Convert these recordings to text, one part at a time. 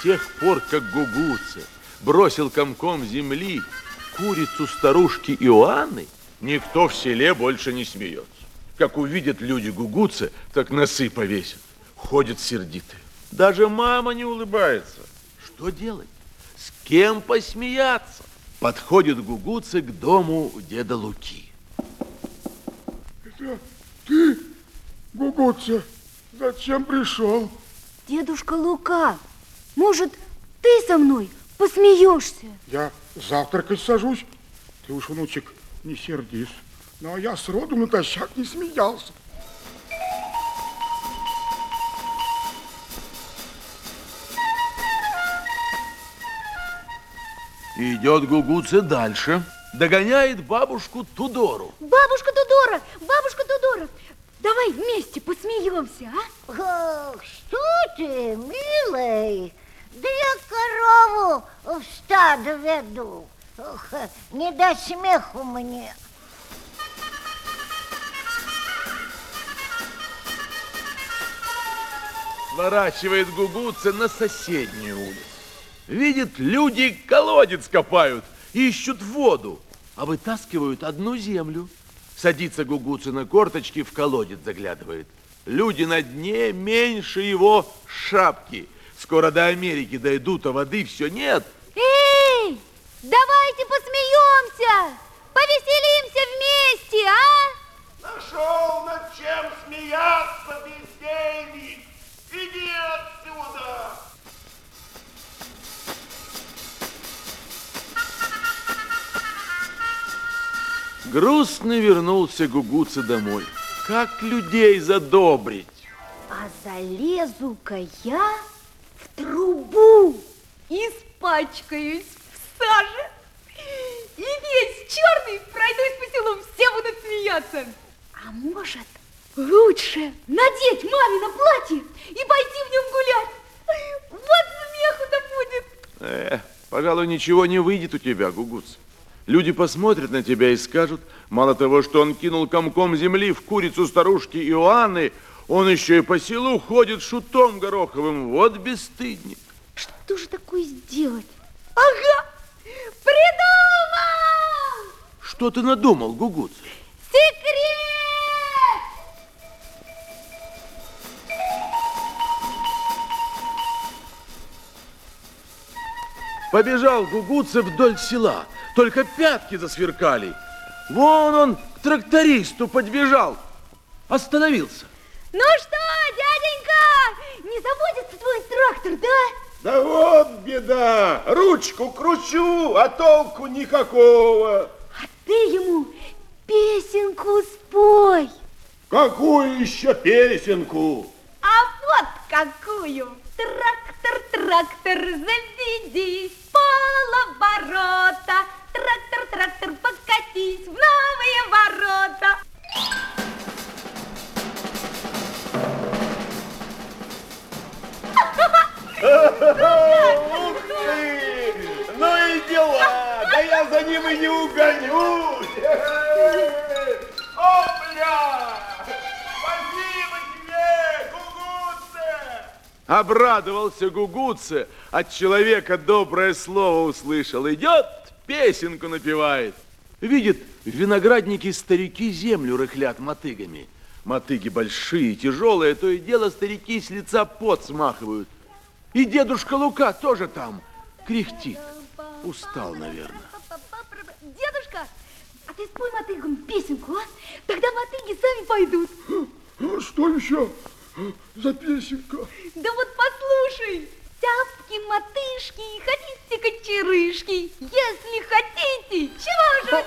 тех пор, как Гугуце бросил комком земли курицу старушки Иоанны, никто в селе больше не смеется. Как увидят люди Гугуце, так носы повесят. Ходят сердитые. Даже мама не улыбается. Что делать? С кем посмеяться? Подходит Гугуце к дому деда Луки. Это ты, Гугуце, зачем пришел? Дедушка Лука, может, ты со мной посмеешься? Я завтракать сажусь. Ты уж, внучек, не сердись. Но я сроду натощак не смеялся. Идет Гугуце дальше. Догоняет бабушку Тудору. Бабушка Тудора, давай вместе посмеемся, а? Ох, что ты, милый? Да я корову в стадо веду. Ох, не до смеху мне. Сворачивает Гугуце на соседнюю улицу. Видит, люди колодец копают, ищут воду, а вытаскивают одну землю. Садится Гугуце на корточки, в колодец заглядывает. Люди на дне меньше его шапки. Скоро до Америки дойдут, а воды все нет. Эй, давайте посмеемся, повеселимся вместе, а? Нашел над чем смеяться, бездельник. Иди отсюда. Грустно вернулся Гугуце домой. Как людей задобрить? А залезу-ка я в трубу, испачкаюсь в саже и весь черный пройдусь по селу, все будут смеяться. А может, лучше надеть мамино платье и пойти в нем гулять? Вот смеху-то будет. Пожалуй, ничего не выйдет у тебя, Гугуце. Люди посмотрят на тебя и скажут, мало того, что он кинул комком земли в курицу старушки Иоанны, он еще и по селу ходит шутом гороховым. Вот бесстыдник. Что же такое сделать? Ага, придумал! Что ты надумал, Гугуце? Секрет! Побежал Гугуце вдоль села, только пятки засверкали. Вон он к трактористу подбежал, остановился. Ну что, дяденька, не заводится твой трактор, да? Да вот беда. Ручку кручу, а толку никакого. А ты ему песенку спой. Какую еще песенку? А вот какую. Трактор, трактор, заведись в полоборота. Трактор, трактор, покатись в новые ворота. Ух ты! Ну и дела! Да я за ним и не угонюсь! Опля! Спасибо тебе, Гугуце! Обрадовался Гугуце, от человека доброе слово услышал. Идет, песенку напевает. Видит, в винограднике старики землю рыхлят мотыгами. Мотыги большие, тяжелые, то и дело старики с лица пот смахивают. И дедушка Лука тоже там кряхтит. Устал, наверное. Дедушка, а ты спой мотыгам песенку, а? Тогда мотыги сами пойдут. А что еще за песенка? Да вот послушай. Тяпки-мотышки, хотите кочерышки, если хотите, чего же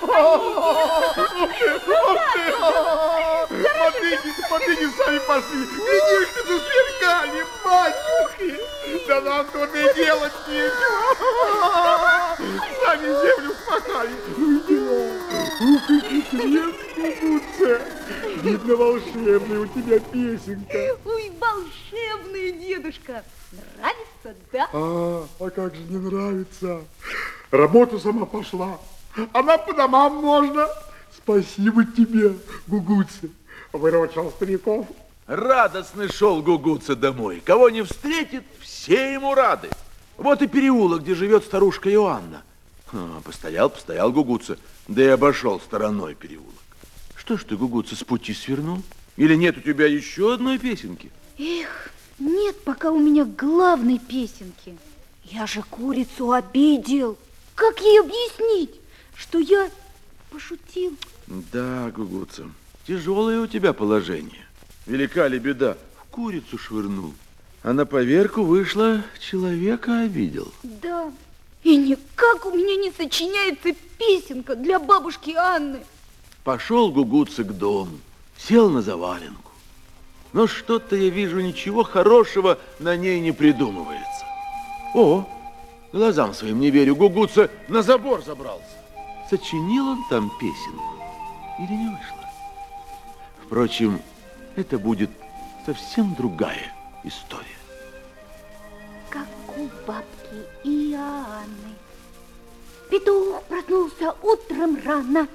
стоите? Мотыги сами пошли. Видишь, ты засверкали, батюшки. Да нам тут и делать нечего. Сами землю спасали. Ух, и хитрец, Гугуце. Видно, волшебная у тебя песенка. Ой, волшебная, дедушка. Нравится, да? А как же не нравится? Работа сама пошла. А нам по домам можно. Спасибо тебе, Гугуце. Выручил стариков. Радостно шел Гугуце домой. Кого не встретит, все ему рады. Вот и переулок, где живет старушка Иоанна. Постоял Гугуца, да и обошел стороной переулок. Что ж ты, Гугуца, с пути свернул? Или нет у тебя еще одной песенки? Эх, нет пока у меня главной песенки. Я же курицу обидел. Как ей объяснить, что я пошутил? Да, Гугуца, тяжелое у тебя положение. Велика ли беда? В курицу швырнул. А на поверку вышло, человека обидел. Да, и никак у меня не сочиняется песенка для бабушки Анны. Пошел Гугуца к дому, сел на заваленку. Но что-то я вижу, ничего хорошего на ней не придумывается. О, глазам своим не верю, Гугуца на забор забрался. Сочинил он там песенку или не вышло? Впрочем, это будет совсем другая история. Как у бабки Иоанны. Петух проснулся утром рано,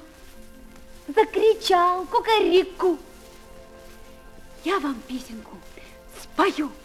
закричал кукареку. Я вам песенку спою.